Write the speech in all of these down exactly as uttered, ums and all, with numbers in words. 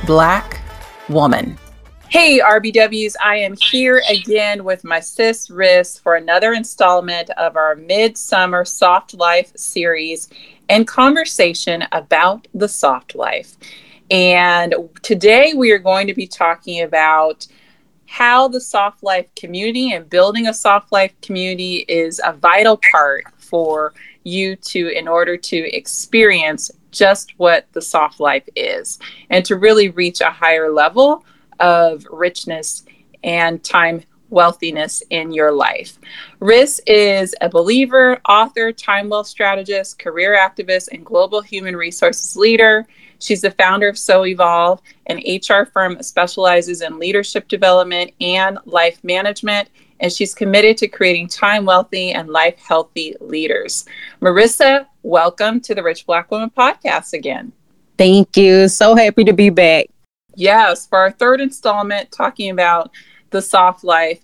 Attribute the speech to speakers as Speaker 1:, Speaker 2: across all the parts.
Speaker 1: Black woman. Hey, R B Ws, I am here again with my sis, Riss, for another installment of our Midsummer Soft Life series and conversation about the soft life. And today we are going to be talking about how the soft life community and building a soft life community is a vital part for you to, in order to experience just what the soft life is and to really reach a higher level of richness and time wealthiness in your life. Riss is a believer, author, time wealth strategist, career activist, and global human resources leader. She's the founder of So Evolve, an H R firm that specializes in leadership development and life management, and she's committed to creating time wealthy and life healthy leaders. Marissa, welcome to the Rich Black Woman podcast again.
Speaker 2: Thank you. So happy to be back.
Speaker 1: Yes, for our third installment, talking about the soft life.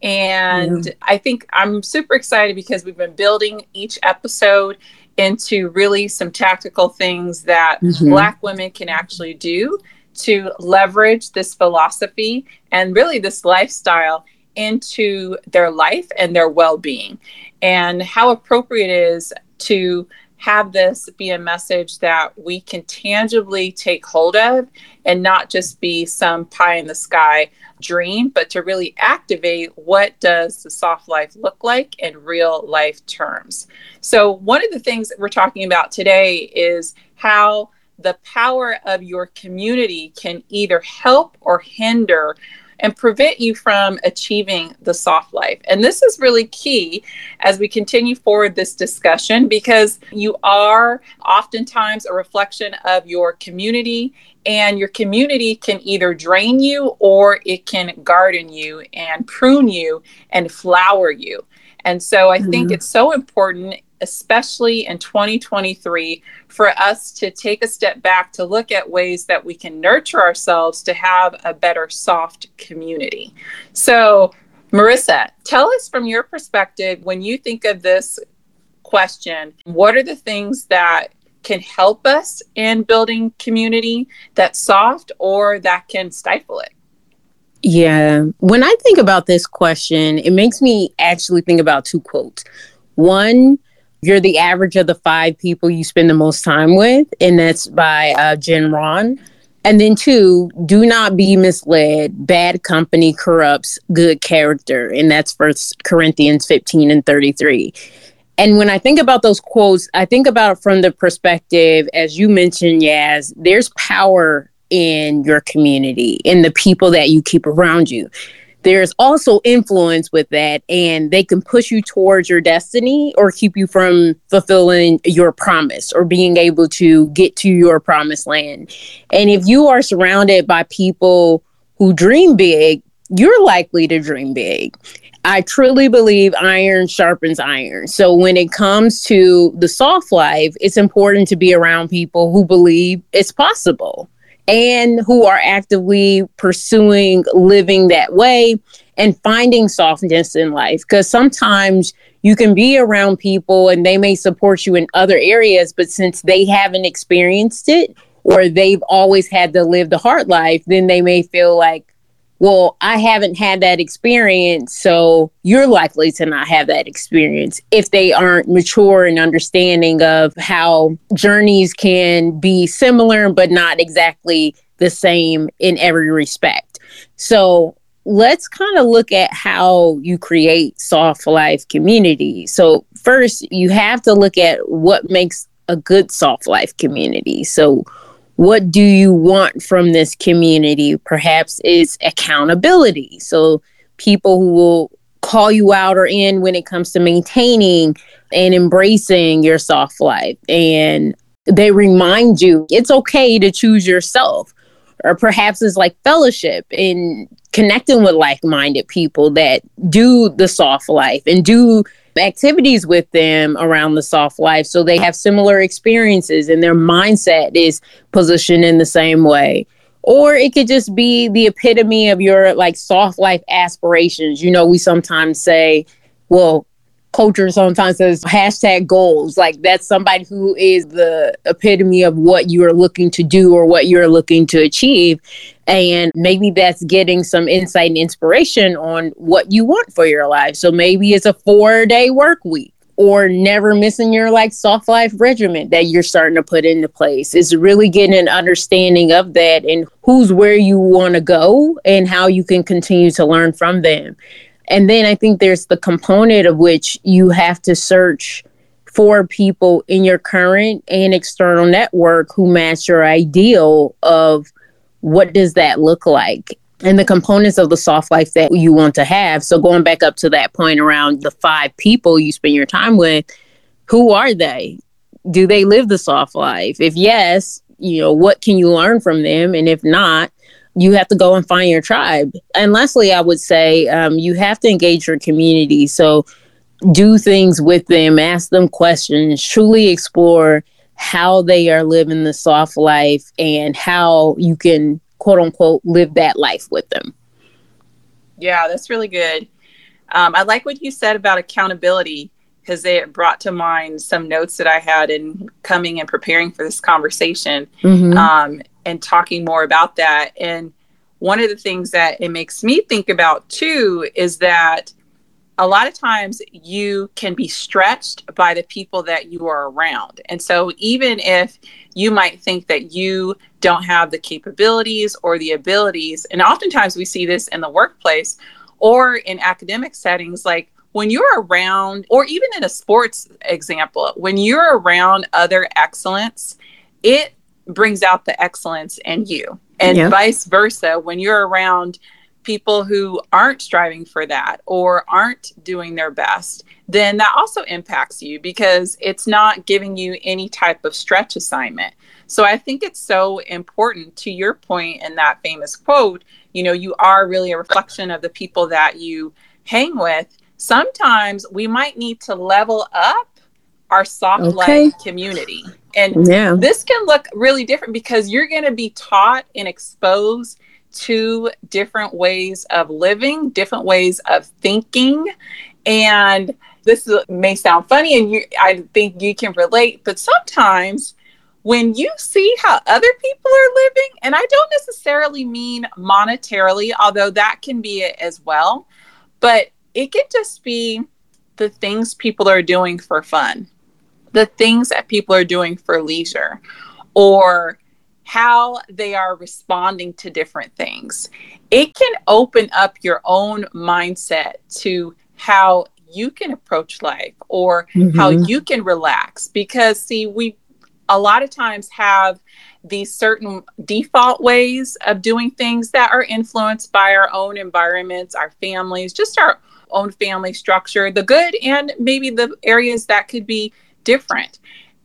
Speaker 1: And mm. I think I'm super excited because we've been building each episode into really some tactical things that mm-hmm. Black women can actually do to leverage this philosophy and really this lifestyle into their life and their well-being, and how appropriate it is to have this be a message that we can tangibly take hold of and not just be some pie in the sky dream, but to really activate what does the soft life look like in real life terms. So one of the things that we're talking about today is how the power of your community can either help or hinder and prevent you from achieving the soft life. And this is really key as we continue forward this discussion, because you are oftentimes a reflection of your community, and your community can either drain you or it can garden you and prune you and flower you. And so I mm-hmm. think it's so important, especially in twenty twenty-three, for us to take a step back to look at ways that we can nurture ourselves to have a better soft community. So, Marissa, tell us from your perspective, when you think of this question, what are the things that can help us in building community that's soft or that can stifle it?
Speaker 2: Yeah. When I think about this question, it makes me actually think about two quotes. One, you're the average of the five people you spend the most time with, and that's by uh, Jen Ron. And then two, do not be misled. Bad company corrupts good character, and that's First Corinthians fifteen and thirty-three. And when I think about those quotes, I think about it from the perspective, as you mentioned, Yaz, there's power in your community, in the people that you keep around you. There's also influence with that, and they can push you towards your destiny or keep you from fulfilling your promise or being able to get to your promised land. And if you are surrounded by people who dream big, you're likely to dream big. I truly believe iron sharpens iron. So when it comes to the soft life, it's important to be around people who believe it's possible and who are actively pursuing living that way and finding softness in life. Because sometimes you can be around people and they may support you in other areas, but since they haven't experienced it or they've always had to live the hard life, then they may feel like, well, I haven't had that experience, so you're likely to not have that experience if they aren't mature and understanding of how journeys can be similar, but not exactly the same in every respect. So let's kind of look at how you create soft life community. So first, you have to look at what makes a good soft life community. So what do you want from this community? Perhaps it's accountability. So people who will call you out or in when it comes to maintaining and embracing your soft life. And they remind you it's okay to choose yourself. Or perhaps it's like fellowship in connecting with like-minded people that do the soft life and do activities with them around the soft life, so they have similar experiences and their mindset is positioned in the same way. Or it could just be the epitome of your like soft life aspirations. You know, we sometimes say, well, culture sometimes says hashtag goals. Like that's somebody who is the epitome of what you are looking to do or what you're looking to achieve. And maybe that's getting some insight and inspiration on what you want for your life. So maybe it's a four day work week, or never missing your like soft life regimen that you're starting to put into place. Is really getting an understanding of that and who's where you want to go and how you can continue to learn from them. And then I think there's the component of which you have to search for people in your current and external network who match your ideal of what does that look like, and the components of the soft life that you want to have. So going back up to that point around the five people you spend your time with, who are they? Do they live the soft life? If yes, you know, what can you learn from them? And if not, you have to go and find your tribe. And lastly, I would say um, you have to engage your community. So do things with them, ask them questions, truly explore how they are living the soft life and how you can, quote unquote, live that life with them.
Speaker 1: Yeah, that's really good. Um, I like what you said about accountability, because it brought to mind some notes that I had in coming and preparing for this conversation, mm-hmm. um, and talking more about that. And one of the things that it makes me think about too is that a lot of times you can be stretched by the people that you are around. And so even if you might think that you don't have the capabilities or the abilities, and oftentimes we see this in the workplace or in academic settings, like when you're around, or even in a sports example, when you're around other excellence, it brings out the excellence in you. And yeah. vice versa, when you're around people who aren't striving for that or aren't doing their best, then that also impacts you because it's not giving you any type of stretch assignment. So I think it's so important, to your point in that famous quote, you know, you are really a reflection of the people that you hang with. Sometimes we might need to level up our soft
Speaker 2: okay.
Speaker 1: life community. And yeah. this can look really different because you're going to be taught and exposed to different ways of living, different ways of thinking. And this may sound funny, and you, I think you can relate, but sometimes when you see how other people are living, and I don't necessarily mean monetarily, although that can be it as well, but it can just be the things people are doing for fun, the things that people are doing for leisure, or how they are responding to different things. It can open up your own mindset to how you can approach life or mm-hmm. how you can relax. Because see, we a lot of times have these certain default ways of doing things that are influenced by our own environments, our families, just our own family structure, the good and maybe the areas that could be different.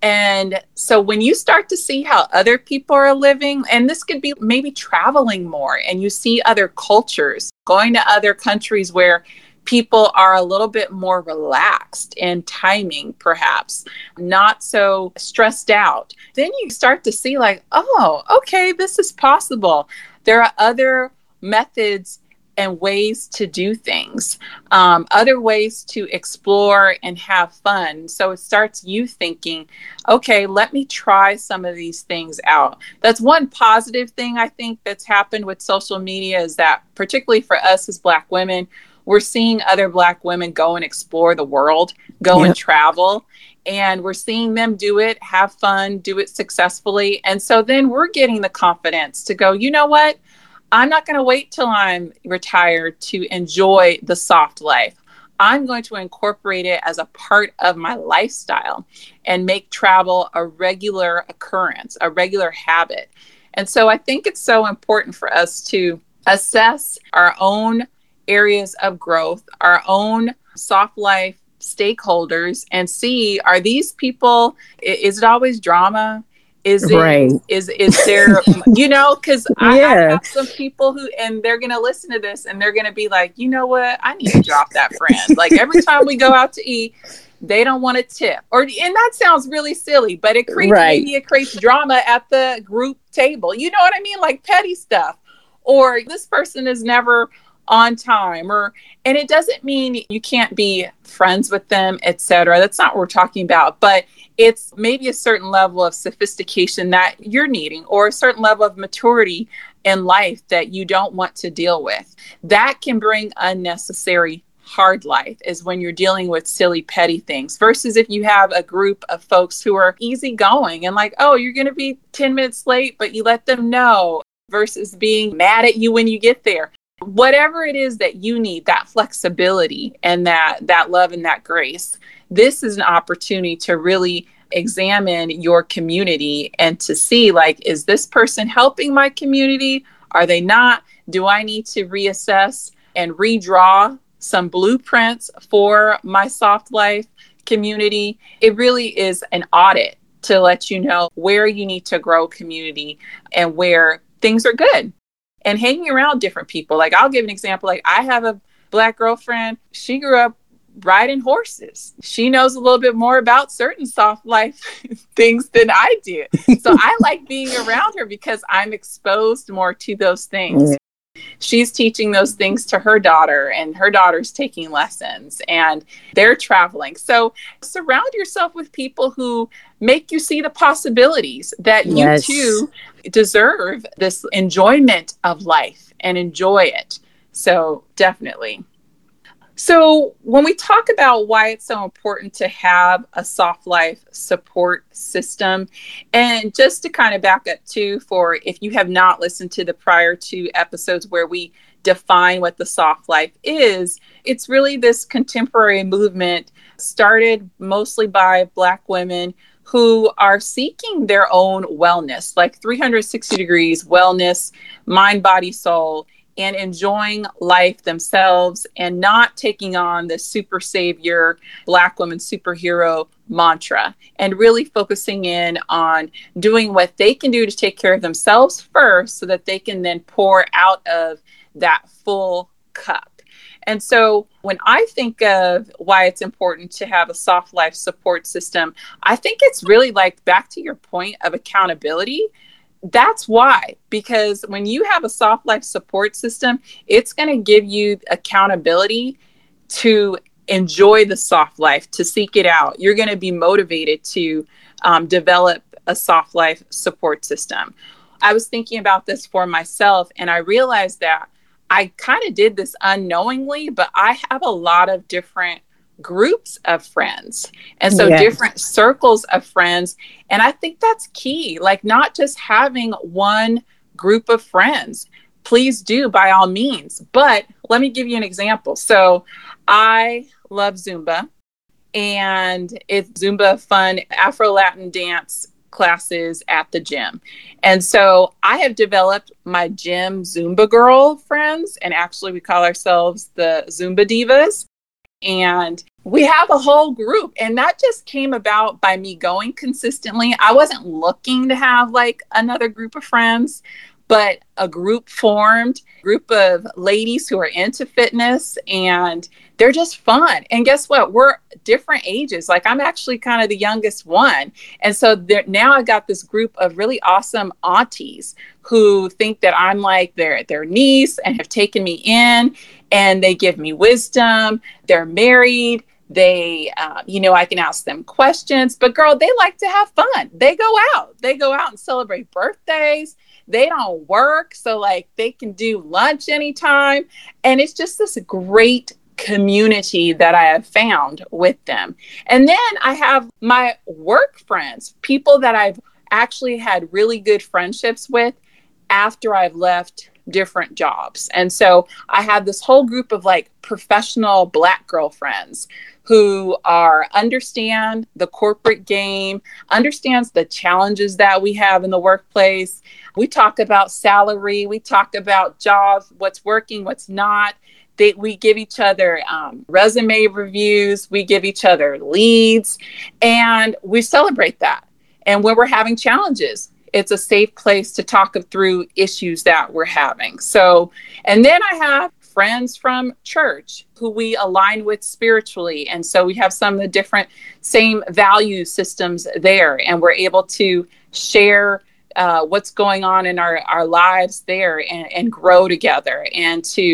Speaker 1: And so when you start to see how other people are living, and this could be maybe traveling more, and you see other cultures, going to other countries where people are a little bit more relaxed in timing, perhaps not so stressed out, then you start to see like, oh, okay, this is possible. There are other methods and ways to do things, um, other ways to explore and have fun. So it starts you thinking, okay, let me try some of these things out. That's one positive thing I think that's happened with social media, is that particularly for us as Black women, we're seeing other Black women go and explore the world, go yep. and travel, and we're seeing them do it, have fun, do it successfully. And so then we're getting the confidence to go, you know what? I'm not going to wait till I'm retired to enjoy the soft life. I'm going to incorporate it as a part of my lifestyle and make travel a regular occurrence, a regular habit. And so I think it's so important for us to assess our own areas of growth, our own soft life stakeholders, and see, are these people, is it always drama? Is it, right. is, is there, you know, because I, yeah. I have some people who, and they're going to listen to this and they're going to be like, you know what, I need to drop that friend. Like every time we go out to eat, they don't want to tip. Or, and that sounds really silly, but it creates, right. maybe it creates drama at the group table. You know what I mean? Like petty stuff. Or this person is never on time, or, and it doesn't mean you can't be friends with them, et cetera. That's not what we're talking about, but it's maybe a certain level of sophistication that you're needing, or a certain level of maturity in life that you don't want to deal with. That can bring unnecessary hard life, is when you're dealing with silly, petty things, versus if you have a group of folks who are easygoing and like, oh, you're going to be ten minutes late, but you let them know, versus being mad at you when you get there. Whatever it is that you need, that flexibility and that that love and that grace, this is an opportunity to really examine your community and to see, like, is this person helping my community? Are they not? Do I need to reassess and redraw some blueprints for my soft life community? It really is an audit to let you know where you need to grow community and where things are good. And hanging around different people. Like, I'll give an example. Like, I have a Black girlfriend. She grew up riding horses. She knows a little bit more about certain soft life things than I do. So I like being around her because I'm exposed more to those things. She's teaching those things to her daughter, and her daughter's taking lessons, and they're traveling. So surround yourself with people who make you see the possibilities that yes. you too deserve this enjoyment of life and enjoy it. So definitely. So when we talk about why it's so important to have a soft life support system, and just to kind of back up too, for if you have not listened to the prior two episodes where we define what the soft life is, it's really this contemporary movement started mostly by Black women who are seeking their own wellness, like three hundred sixty degrees wellness, mind, body, soul, and enjoying life themselves and not taking on the super savior, Black woman superhero mantra, and really focusing in on doing what they can do to take care of themselves first so that they can then pour out of that full cup. And so when I think of why it's important to have a soft life support system, I think it's really like back to your point of accountability. That's why, because when you have a soft life support system, it's going to give you accountability to enjoy the soft life, to seek it out. You're going to be motivated to um, develop a soft life support system. I was thinking about this for myself, and I realized that I kind of did this unknowingly, but I have a lot of different groups of friends. And so yes. different circles of friends. And I think that's key, like not just having one group of friends. Please do, by all means. But let me give you an example. So I love Zumba, and it's Zumba fun Afro-Latin dance classes at the gym. And so I have developed my gym Zumba girl friends, and actually we call ourselves the Zumba Divas. And we have a whole group, and that just came about by me going consistently. I wasn't looking to have like another group of friends, but a group formed, group of ladies who are into fitness, and they're just fun. And guess what? We're different ages. Like, I'm actually kind of the youngest one. And so there, now I got this group of really awesome aunties who think that I'm like their, their niece and have taken me in, and they give me wisdom. They're married. They, uh, you know, I can ask them questions, but girl, they like to have fun. They go out, they go out and celebrate birthdays. They don't work. So like they can do lunch anytime. And it's just this great community that I have found with them. And then I have my work friends, people that I've actually had really good friendships with after I've left different jobs. And so I have this whole group of like professional Black girlfriends who are understand the corporate game, understands the challenges that we have in the workplace. We talk about salary, we talk about jobs, what's working, what's not. They, we give each other um, resume reviews, we give each other leads, and we celebrate that. And when we're having challenges, it's a safe place to talk through issues that we're having. So, and then I have friends from church who we align with spiritually. And so we have some of the different same value systems there, and we're able to share uh, what's going on in our, our lives there and, and grow together and to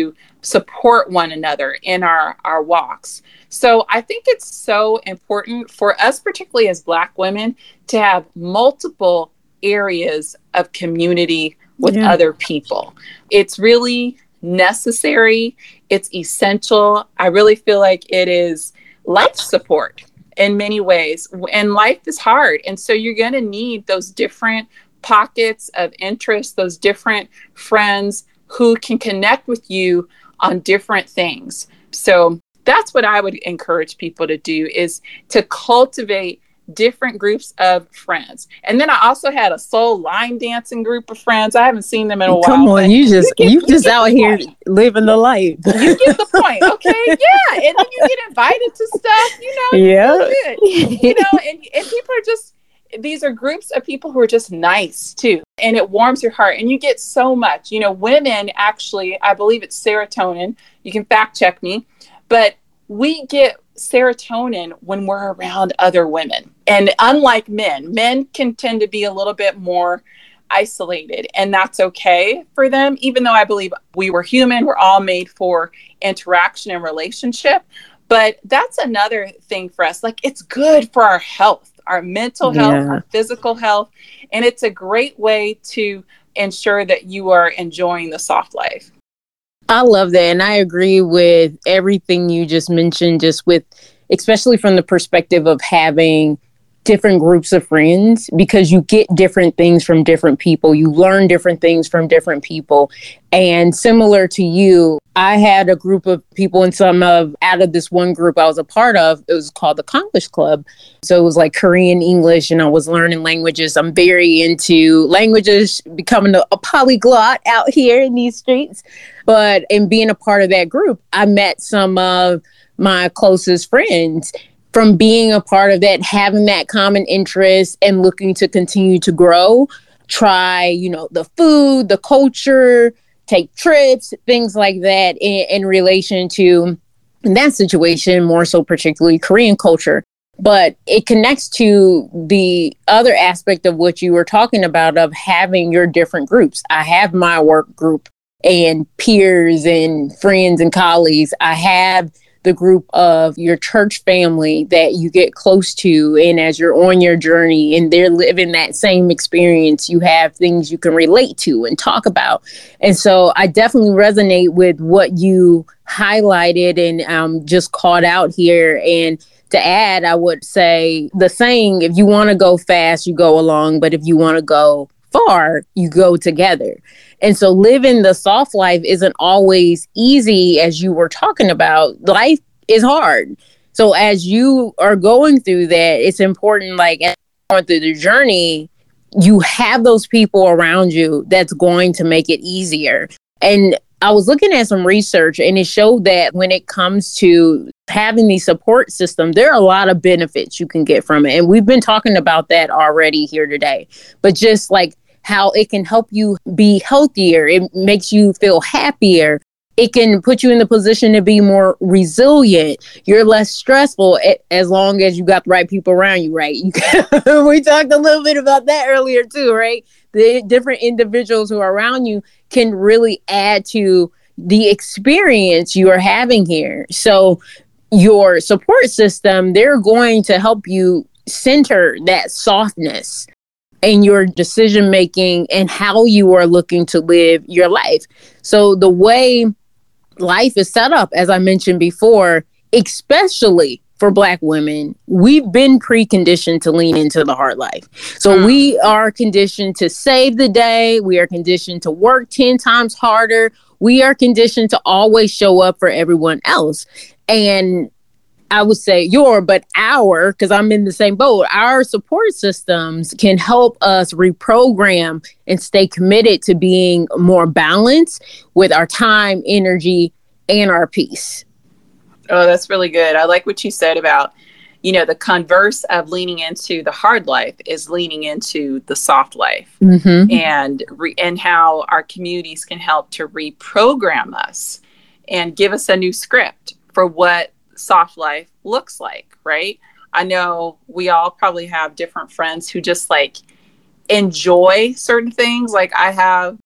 Speaker 1: support one another in our, our walks. So I think it's so important for us, particularly as Black women, to have multiple areas of community with yeah. other people. It's really necessary. It's essential. I really feel like it is life support in many ways. And life is hard. And so you're going to need those different pockets of interest, those different friends who can connect with you on different things. So that's what I would encourage people to do, is to cultivate different groups of friends. And then I also had a soul line dancing group of friends. I haven't seen them in a while.
Speaker 2: Come on, you just you, you just out here point. living the life.
Speaker 1: You get the point, okay? Yeah, and then you get invited to stuff, you know.
Speaker 2: Yeah,
Speaker 1: you know, and and people are just. These are groups of people who are just nice too. And it warms your heart and you get so much. You know, women actually, I believe it's serotonin. You can fact check me, but we get serotonin when we're around other women. And unlike men, men can tend to be a little bit more isolated, and that's okay for them. Even though I believe we were human, we're all made for interaction and relationship. But that's another thing for us. Like, it's good for our health, our mental health, yeah. our physical health. And it's a great way to ensure that you are enjoying the soft life.
Speaker 2: I love that. And I agree with everything you just mentioned, just with, especially from the perspective of having different groups of friends, because you get different things from different people. You learn different things from different people. And similar to you, I had a group of people in some of, out of this one group I was a part of, it was called the Conglish Club. So it was like Korean, English, and I was learning languages. I'm very into languages, becoming a, a polyglot out here in these streets. But in being a part of that group, I met some of my closest friends. From being a part of that, having that common interest and looking to continue to grow, try, you know, the food, the culture, take trips, things like that in, in relation to, in that situation, more so particularly Korean culture. But it connects to the other aspect of what you were talking about, of having your different groups. I have my work group and peers and friends and colleagues. I have the group of your church family that you get close to. And as you're on your journey and they're living that same experience, you have things you can relate to and talk about. And so I definitely resonate with what you highlighted and um, just called out here. And to add, I would say the saying, if you want to go fast, you go along. But if you want to go far, you go together. And so living the soft life isn't always easy, as you were talking about. Life is hard. So as you are going through that, it's important, like, as you're going through the journey, you have those people around you that's going to make it easier. And I was looking at some research, and it showed that when it comes to having the support system, there are a lot of benefits you can get from it. And we've been talking about that already here today. But just like how it can help you be healthier, it makes you feel happier. It can put you in the position to be more resilient. You're less stressful as long as you got the right people around you, right? You can, we talked a little bit about that earlier too, right? The different individuals who are around you can really add to the experience you are having here. So your support system, they're going to help you center that softness in your decision making and how you are looking to live your life. So the way life is set up, as I mentioned before, especially for Black women, we've been preconditioned to lean into the hard life. So mm. we are conditioned to save the day. We are conditioned to work ten times harder. We are conditioned to always show up for everyone else. And I would say your, but our, because I'm in the same boat, our support systems can help us reprogram and stay committed to being more balanced with our time, energy, and our peace.
Speaker 1: Oh, that's really good. I like what you said about, you know, the converse of leaning into the hard life is leaning into the soft life, mm-hmm. and re- and how our communities can help to reprogram us and give us a new script for what soft life looks like, right? I know we all probably have different friends who just like enjoy certain things. Like I have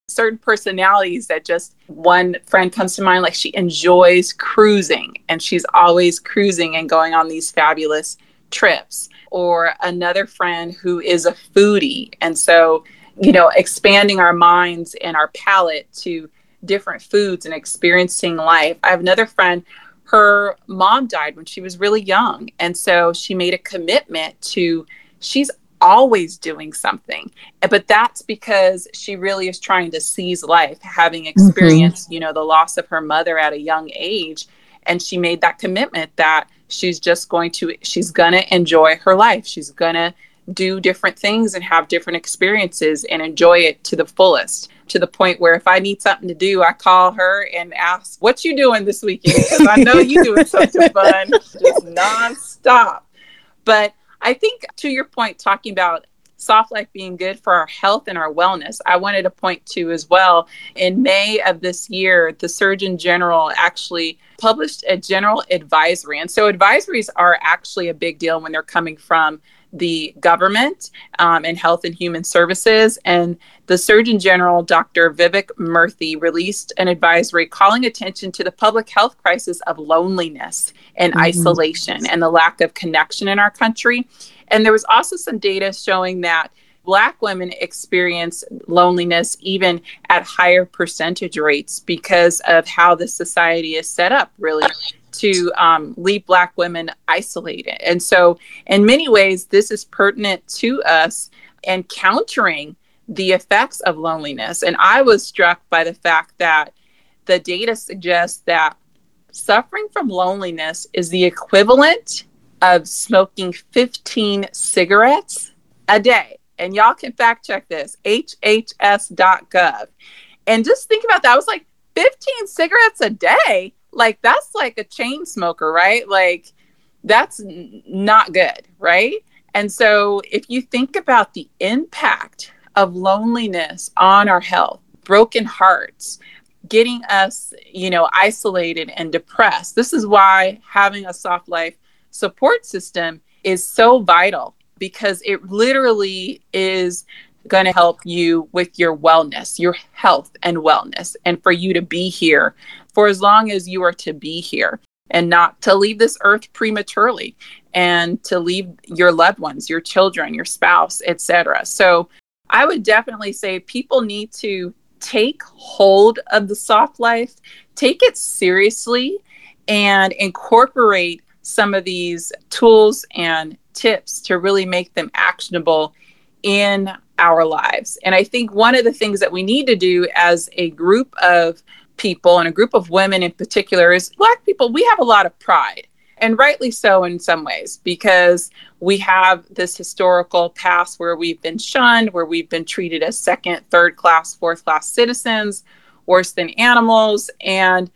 Speaker 1: certain personalities that just, one friend comes to mind, like she enjoys cruising and she's always cruising and going on these fabulous trips. Or another friend who is a foodie. And so, you know, expanding our minds and our palate to different foods and experiencing life. I have another friend, her mom died when she was really young. And so she made a commitment to, she's always doing something. But that's because she really is trying to seize life, having experienced, mm-hmm. you know, the loss of her mother at a young age. And she made that commitment that she's just going to, she's going to enjoy her life. She's going to do different things and have different experiences and enjoy it to the fullest, to the point where if I need something to do, I call her and ask, what you doing this weekend? Because I know you doing something fun, just nonstop. But I think to your point, talking about Soft Life being good for our health and our wellness, I wanted to point to as well, in May of this year, the Surgeon General actually published a general advisory. And so advisories are actually a big deal when they're coming from the government um, and Health and Human Services. And the Surgeon General, Doctor Vivek Murthy, released an advisory calling attention to the public health crisis of loneliness and mm-hmm. isolation and the lack of connection in our country. And there was also some data showing that Black women experience loneliness even at higher percentage rates because of how the society is set up, really, to um, leave Black women isolated. And so in many ways, this is pertinent to us and countering the effects of loneliness. And I was struck by the fact that the data suggests that suffering from loneliness is the equivalent of smoking fifteen cigarettes a day. And y'all can fact check this, H H S dot gov. And just think about that. I was like, fifteen cigarettes a day? Like, that's like a chain smoker, right? Like, that's n- not good, right? And so if you think about the impact of loneliness on our health, broken hearts, getting us, you know, isolated and depressed, this is why having a Soft Life support system is so vital, because it literally is going to help you with your wellness, your health and wellness, and for you to be here for as long as you are to be here, and not to leave this earth prematurely, and to leave your loved ones, your children, your spouse, et cetera. So I would definitely say people need to take hold of the Soft Life, take it seriously, and incorporate some of these tools and tips to really make them actionable in our lives. And I think one of the things that we need to do as a group of people, and a group of women in particular, is Black people, we have a lot of pride, and rightly so in some ways, because we have this historical past where we've been shunned, where we've been treated as second, third class, fourth class citizens, worse than animals. And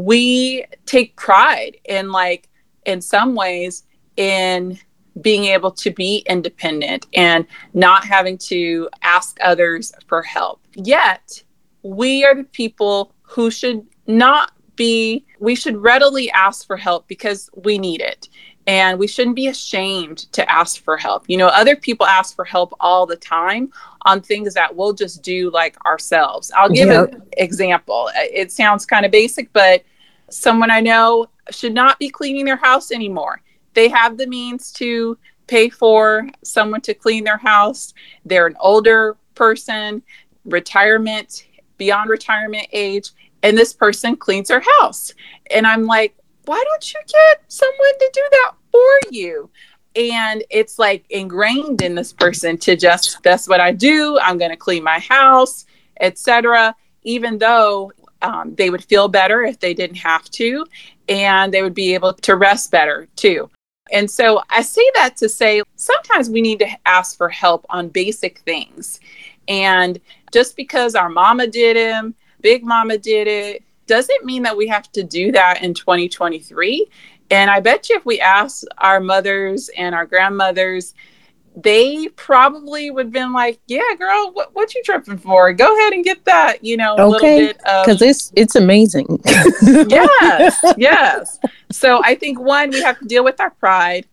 Speaker 1: we take pride in, like, in some ways, in being able to be independent and not having to ask others for help. Yet, we are the people who should not be, we should readily ask for help because we need it. And we shouldn't be ashamed to ask for help. You know, other people ask for help all the time on things that we'll just do like ourselves. I'll give yep. an example. It sounds kind of basic, but someone I know should not be cleaning their house anymore. They have the means to pay for someone to clean their house. They're an older person, retirement, beyond retirement age, and this person cleans their house. And I'm like, why don't you get someone to do that for you? And it's like ingrained in this person to just, that's what I do. I'm going to clean my house, et cetera, even though um, they would feel better if they didn't have to, and they would be able to rest better too. And so I say that to say, sometimes we need to ask for help on basic things. And just because our mama did it, Big Mama did it, doesn't mean that we have to do that in twenty twenty-three. And I bet you if we asked our mothers and our grandmothers, they probably would have been like, yeah, girl, what, what you tripping for? Go ahead and get that, you know, a okay. little bit of...
Speaker 2: Because it's, it's amazing.
Speaker 1: Yes, yes. So I think, one, we have to deal with our pride.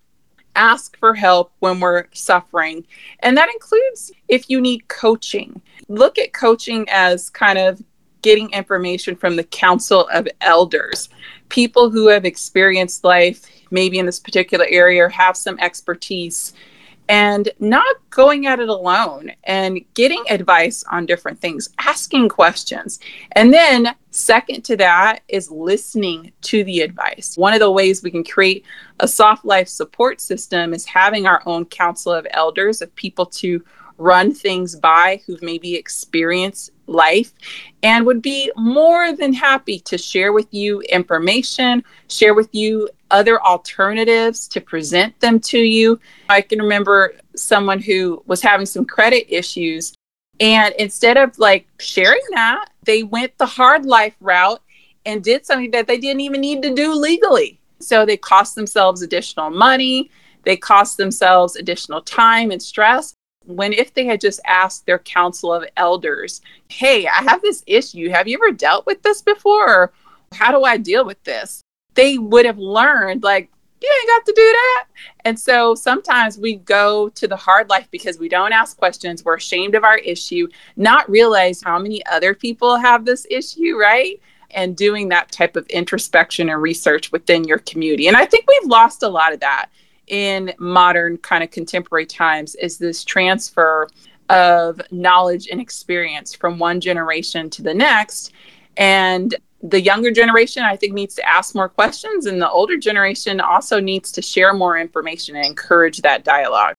Speaker 1: ask for help when we're suffering. And that includes if you need coaching. Look at coaching as kind of getting information from the Council of Elders, people who have experienced life, maybe in this particular area, or have some expertise, and not going at it alone and getting advice on different things, asking questions. And then second to that is listening to the advice. One of the ways we can create a soft life support system is having our own Council of Elders, of people to run things by who've maybe experienced life and would be more than happy to share with you information, share with you other alternatives, to present them to you. I can remember someone who was having some credit issues, and instead of like sharing that, they went the hard life route and did something that they didn't even need to do legally. So they cost themselves additional money, they cost themselves additional time and stress. When if they had just asked their Council of Elders, hey, I have this issue. Have you ever dealt with this before? Or how do I deal with this? They would have learned, like, you ain't got to do that. And so sometimes we go to the hard life because we don't ask questions. We're ashamed of our issue, not realize how many other people have this issue, right? And doing that type of introspection and research within your community. And I think we've lost a lot of that in modern kind of contemporary times, is this transfer of knowledge and experience from one generation to the next. And the younger generation, I think, needs to ask more questions, and the older generation also needs to share more information and encourage that dialogue.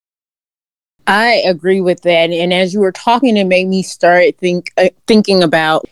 Speaker 2: I agree with that. And as you were talking, it made me start think uh, thinking about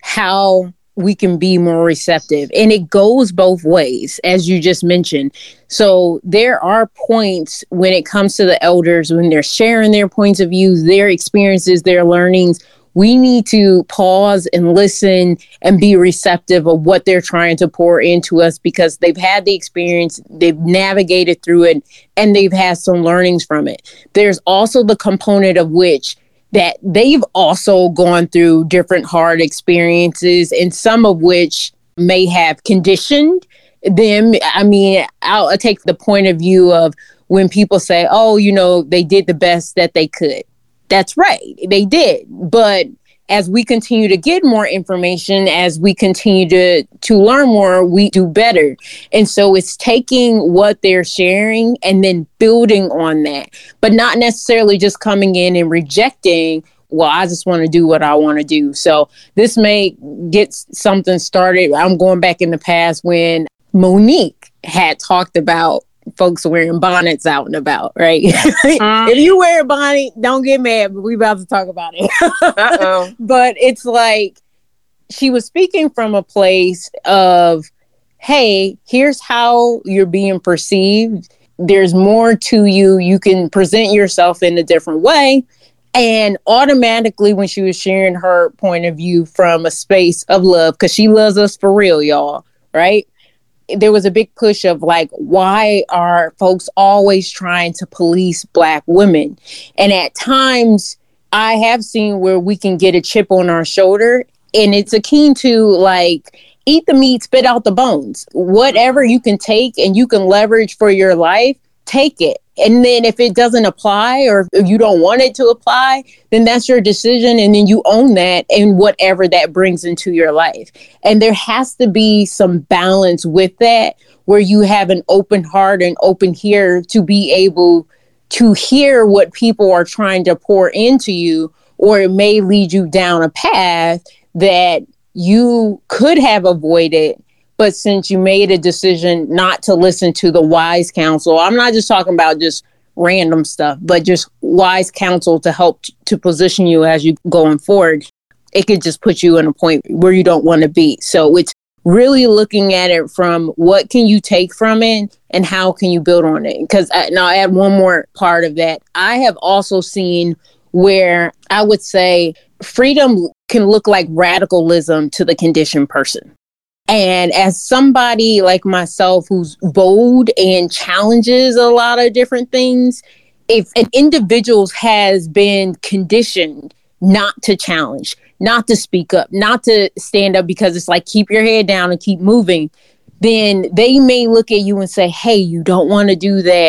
Speaker 2: how we can be more receptive. And it goes both ways, as you just mentioned. So there are points when it comes to the elders, when they're sharing their points of view, their experiences, their learnings, we need to pause and listen and be receptive of what they're trying to pour into us, because they've had the experience, they've navigated through it, and they've had some learnings from it. There's also the component of which that they've also gone through different hard experiences, and some of which may have conditioned them. I mean, I'll, I'll take the point of view of when people say, oh, you know, they did the best that they could. That's right. They did. But as we continue to get more information, as we continue to, to learn more, we do better. And so it's taking what they're sharing and then building on that, but not necessarily just coming in and rejecting, well, I just want to do what I want to do. So this may get something started. I'm going back in the past when Monique had talked about folks wearing bonnets out and about, right? Uh, if you wear a bonnet, don't get mad, but we about to talk about it. Uh-oh. But it's like she was speaking from a place of, hey, here's how you're being perceived. There's more to you. You can present yourself in a different way. And automatically, when she was sharing her point of view from a space of love, because she loves us for real, y'all, right? There was a big push of like, why are folks always trying to police Black women? And at times I have seen where we can get a chip on our shoulder, and it's akin to like, eat the meat, spit out the bones. Whatever you can take and you can leverage for your life, take it. And then if it doesn't apply, or if you don't want it to apply, then that's your decision. And then you own that and whatever that brings into your life. And there has to be some balance with that, where you have an open heart and open ear to be able to hear what people are trying to pour into you, or it may lead you down a path that you could have avoided. But since you made a decision not to listen to the wise counsel, I'm not just talking about just random stuff, but just wise counsel to help t- to position you as you going forward, it could just put you in a point where you don't want to be. So it's really looking at it from what can you take from it and how can you build on it? Because now I'll add one more part of that. I have also seen where I would say freedom can look like radicalism to the conditioned person. And as somebody like myself who's bold and challenges a lot of different things, if an individual has been conditioned not to challenge, not to speak up, not to stand up, because it's like, keep your head down and keep moving, then they may look at you and say, hey, you don't want to do that.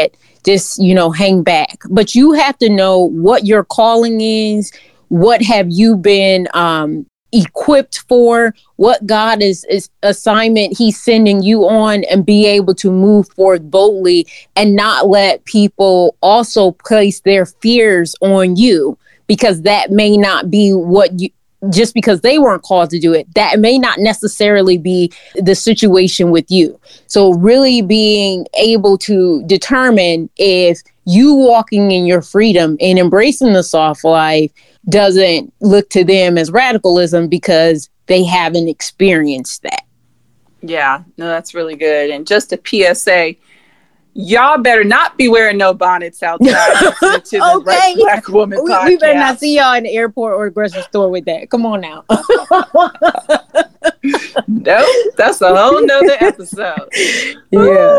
Speaker 2: just, you know, hang back. But you have to know what your calling is. What have you been um, equipped for? What God is, is assignment he's sending you on, and be able to move forward boldly and not let people also place their fears on you, because that may not be what you, just because they weren't called to do it, that may not necessarily be the situation with you. So really being able to determine if you walking in your freedom and embracing the soft life doesn't look to them as radicalism because they haven't experienced that.
Speaker 1: Yeah, no, that's really good. And just a P S A, y'all better not be wearing no bonnets outside to the
Speaker 2: Okay.
Speaker 1: Right Black Woman
Speaker 2: we,
Speaker 1: podcast.
Speaker 2: we better not see y'all in the airport or the grocery store with that. Come on now.
Speaker 1: No, that's a whole nother episode.
Speaker 2: Yeah.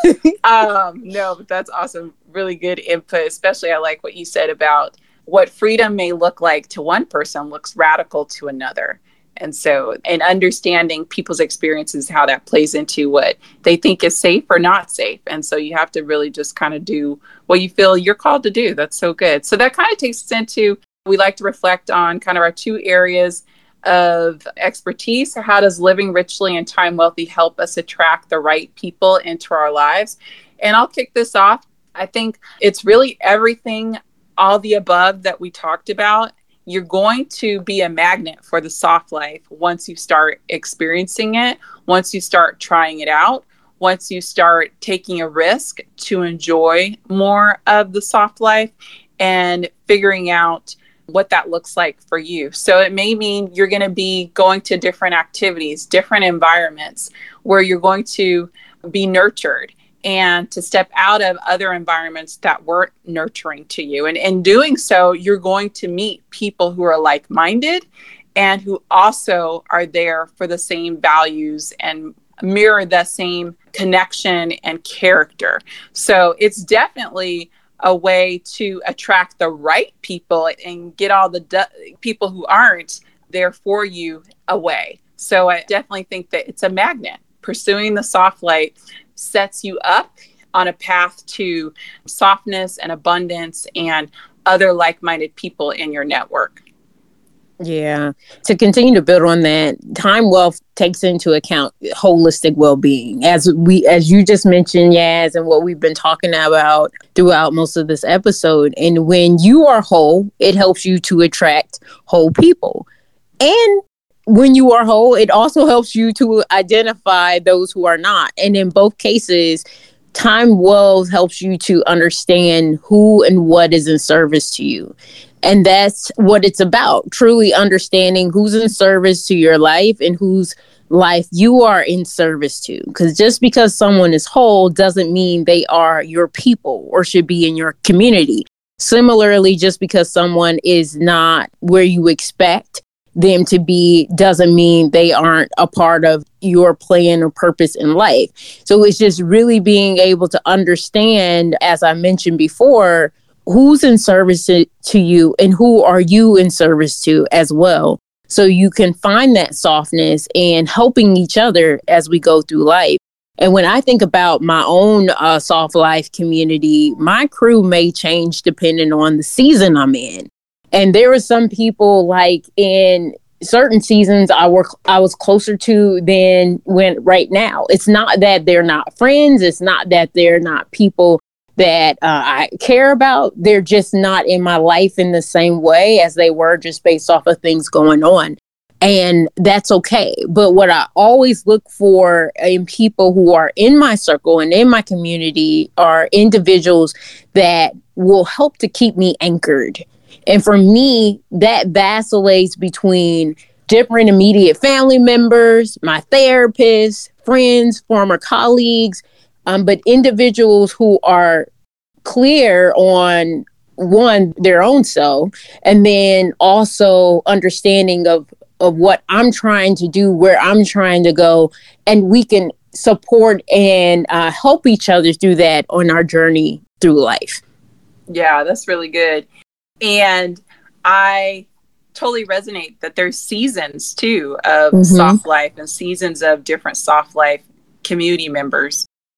Speaker 1: um, no, but that's awesome. Really good input. Especially I like what you said about what freedom may look like to one person looks radical to another. And so, and understanding people's experiences, how that plays into what they think is safe or not safe. And so you have to really just kind of do what you feel you're called to do. That's so good. So that kind of takes us into, we like to reflect on kind of our two areas of expertise. How does living richly and time wealthy help us attract the right people into our lives? And I'll kick this off. I think it's really everything, all the above that we talked about. You're going to be a magnet for the soft life once you start experiencing it, once you start trying it out, once you start taking a risk to enjoy more of the soft life and figuring out what that looks like for you. So it may mean you're going to be going to different activities, different environments where you're going to be nurtured, and to step out of other environments that weren't nurturing to you. And in doing so, you're going to meet people who are like-minded and who also are there for the same values and mirror the same connection and character. So it's definitely a way to attract the right people and get all the du- people who aren't there for you away. So I definitely think that it's a magnet. Pursuing the soft light sets you up on a path to softness and abundance and other like-minded people in your network.
Speaker 2: Yeah. To continue to build on that, time wealth takes into account holistic well-being. As we, as you just mentioned, Yaz, and what we've been talking about throughout most of this episode. And when you are whole, it helps you to attract whole people. And when you are whole, it also helps you to identify those who are not. And in both cases, time wealth helps you to understand who and what is in service to you. And that's what it's about, truly understanding who's in service to your life and whose life you are in service to. Because just because someone is whole doesn't mean they are your people or should be in your community. Similarly, just because someone is not where you expect them to be doesn't mean they aren't a part of your plan or purpose in life. So it's just really being able to understand, as I mentioned before, who's in service to, to you and who are you in service to as well. So you can find that softness and helping each other as we go through life. And when I think about my own uh, soft life community, my crew may change depending on the season I'm in. And there were some people like in certain seasons I were I was closer to than when right now. It's not that they're not friends. It's not that they're not people that uh, I care about. They're just not in my life in the same way as they were, just based off of things going on. And that's okay. But what I always look for in people who are in my circle and in my community are individuals that will help to keep me anchored. And for me, that vacillates between different immediate family members, my therapist, friends, former colleagues, um, but individuals who are clear on, one, their own self, and then also understanding of, of what I'm trying to do, where I'm trying to go, and we can support and uh, help each other through that on our journey through life.
Speaker 1: Yeah, that's really good. And I totally resonate that there's seasons too of mm-hmm. soft life and seasons of different soft life community members.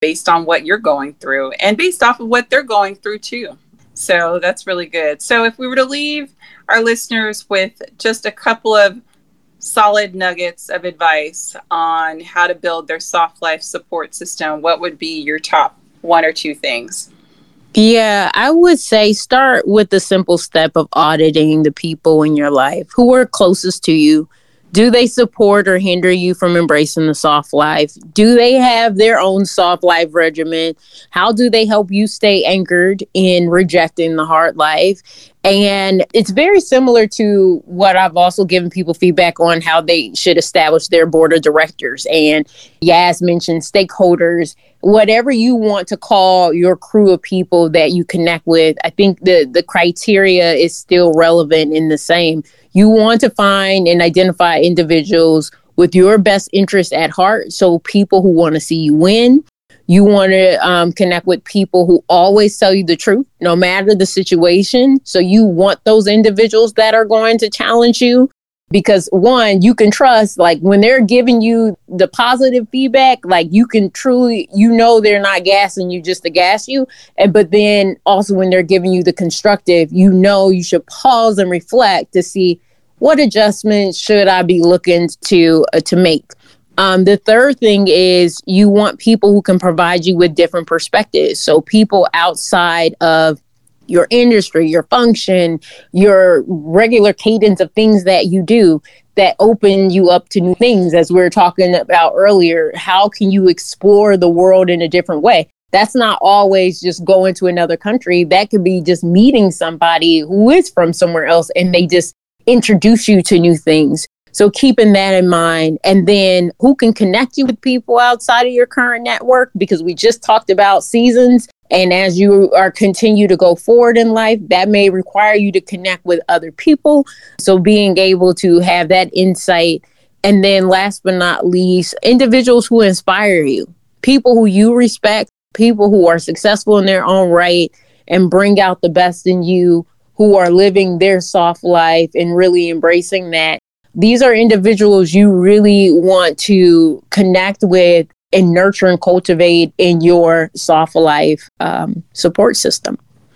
Speaker 1: based on what you're going through and based off of what they're going through too. So that's really good. So if we were to leave our listeners with just a couple of solid nuggets of advice on how to build their soft life support system, what would be your top one or two things?
Speaker 2: Yeah, I would say start with the simple step of auditing the people in your life who are closest to you. Do they support or hinder you from embracing the soft life? Do they have their own soft life regimen? How do they help you stay anchored in rejecting the hard life? And it's very similar to what I've also given people feedback on how they should establish their board of directors. And Yaz mentioned stakeholders, whatever you want to call your crew of people that you connect with. I think the, the criteria is still relevant in the same. You want to find and identify individuals with your best interest at heart. So people who want to see you win. You want to um, connect with people who always tell you the truth, no matter the situation. So you want those individuals that are going to challenge you because, one, you can trust, like when they're giving you the positive feedback, like you can truly, you know, they're not gassing you just to gas you. And but then also when they're giving you the constructive, you know, you should pause and reflect to see what adjustments should I be looking to uh, to make. Um, the third thing is you want people who can provide you with different perspectives. So people outside of your industry, your function, your regular cadence of things that you do that open you up to new things. As we were talking about earlier, how can you explore the world in a different way? That's not always just going to another country. That could be just meeting somebody who is from somewhere else and they just introduce you to new things. So keeping that in mind, and then who can connect you with people outside of your current network, because we just talked about seasons. And as you are continue to go forward in life, that may require you to connect with other people. So being able to have that insight. And then last but not least, individuals who inspire you, people who you respect, people who are successful in their own right and bring out the best in you, who are living their soft life and really embracing that. These are individuals you really want to connect with and nurture and cultivate in your soft life um, support system.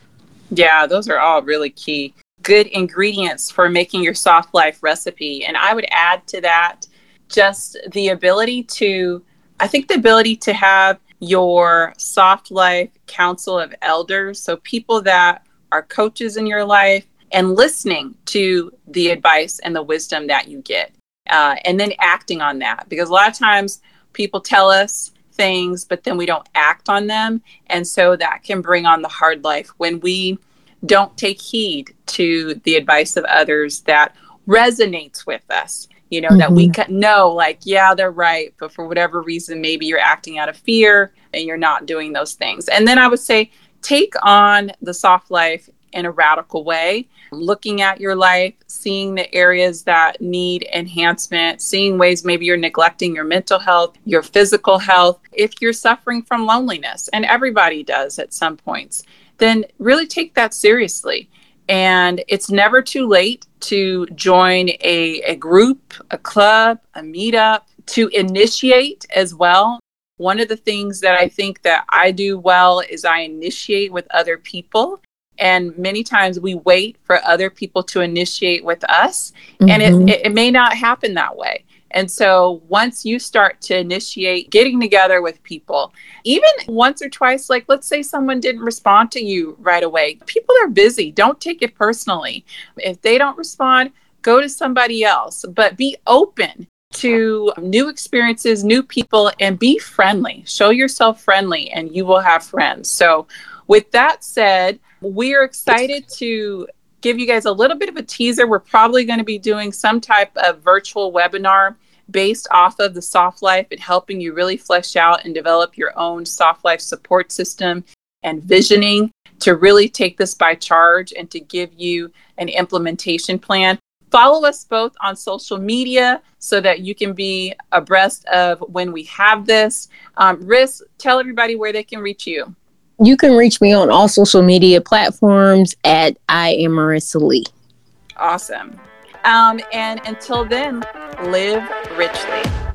Speaker 1: Yeah, those are all really key. Good ingredients for making your soft life recipe. And I would add to that just the ability to, I think the ability to have your soft life council of elders. So people that are coaches in your life, and listening to the advice and the wisdom that you get, uh, and then acting on that. Because a lot of times people tell us things, but then we don't act on them. And so that can bring on the hard life when we don't take heed to the advice of others that resonates with us, you know, mm-hmm. that we can know, like, yeah, they're right. But for whatever reason, maybe you're acting out of fear and you're not doing those things. And then I would say, take on the soft life in a radical way, looking at your life, seeing the areas that need enhancement, seeing ways maybe you're neglecting your mental health, your physical health. If you're suffering from loneliness, and everybody does at some points, then really take that seriously. And it's never too late to join a, a group, a club, a meetup, to initiate as well. One of the things that I think that I do well is I initiate with other people. And many times we wait for other people to initiate with us, mm-hmm. and it, it, it may not happen that way. And so once you start to initiate getting together with people, even once or twice, like let's say someone didn't respond to you right away. People are busy. Don't take it personally. If they don't respond, go to somebody else, but be open to new experiences, new people, and be friendly. Show yourself friendly and you will have friends. So with that said, we're excited to give you guys a little bit of a teaser. We're probably going to be doing some type of virtual webinar based off of the soft life and helping you really flesh out and develop your own soft life support system and visioning to really take this by charge and to give you an implementation plan. Follow us both on social media so that you can be abreast of when we have this. Um, Riss, tell everybody where they can reach you.
Speaker 2: You can reach me on all social media platforms at I am Marissa Lee.
Speaker 1: Awesome. Um, and until then, live richly.